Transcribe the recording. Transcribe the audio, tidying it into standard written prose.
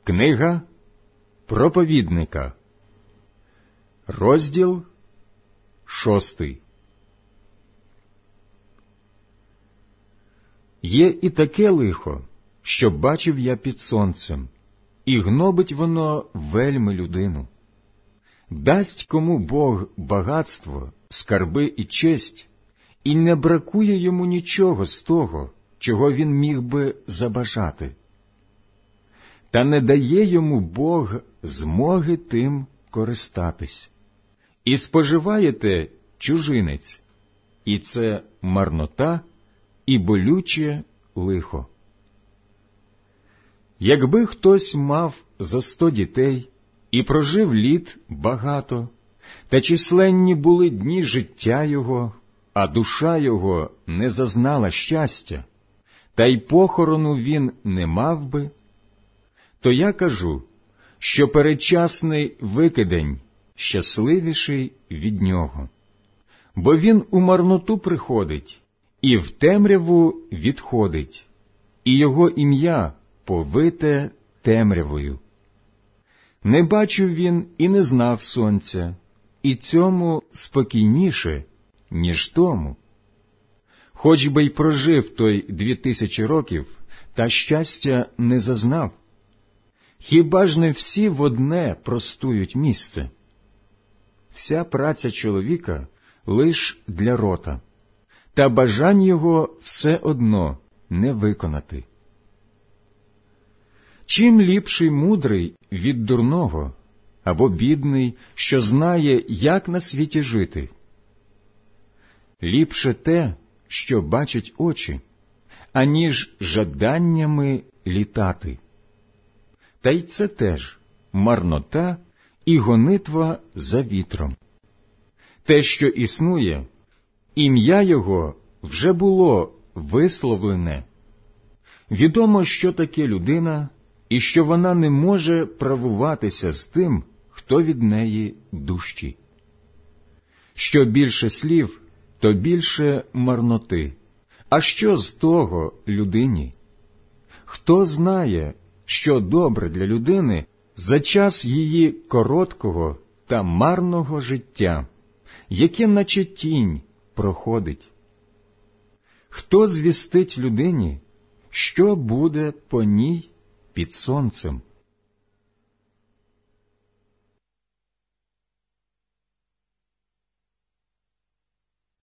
Книга проповідника, розділ 6. Є і таке лихо, що бачив я під сонцем, і гнобить воно вельми людину. Дасть кому Бог багатство, скарби і честь, і не бракує йому нічого з того, чого він міг би забажати. Та не дає йому Бог змоги тим користатись. І споживаєте чужинець, і це марнота і болюче лихо. Якби хтось мав зо 100 дітей і прожив літ багато, та численні були дні життя його, а душа його не зазнала щастя, та й похорону він не мав би, то я кажу, що передчасний викидень щасливіший від нього, бо він у марноту приходить і в темряву відходить, і його ім'я повите темрявою. Не бачив він і не знав сонця, і цьому спокійніше, ніж тому. Хоч би й прожив той 2000 років, та щастя не зазнав. Хіба ж не всі в одне простують місце? Вся праця чоловіка лиш для рота, та бажань його все одно не виконати. Чим ліпший мудрий від дурного, або бідний, що знає, як на світі жити? Ліпше те, що бачать очі, аніж жаданнями літати. Та й це теж марнота і гонитва за вітром. Те, що існує, ім'я його вже було висловлене. Відомо, що таке людина, і що вона не може правуватися з тим, хто від неї дужчий. Що більше слів, то більше марноти. А що з того людині? Хто знає, що добре для людини за час її короткого та марного життя, яке наче тінь проходить? Хто звістить людині, що буде по ній під сонцем?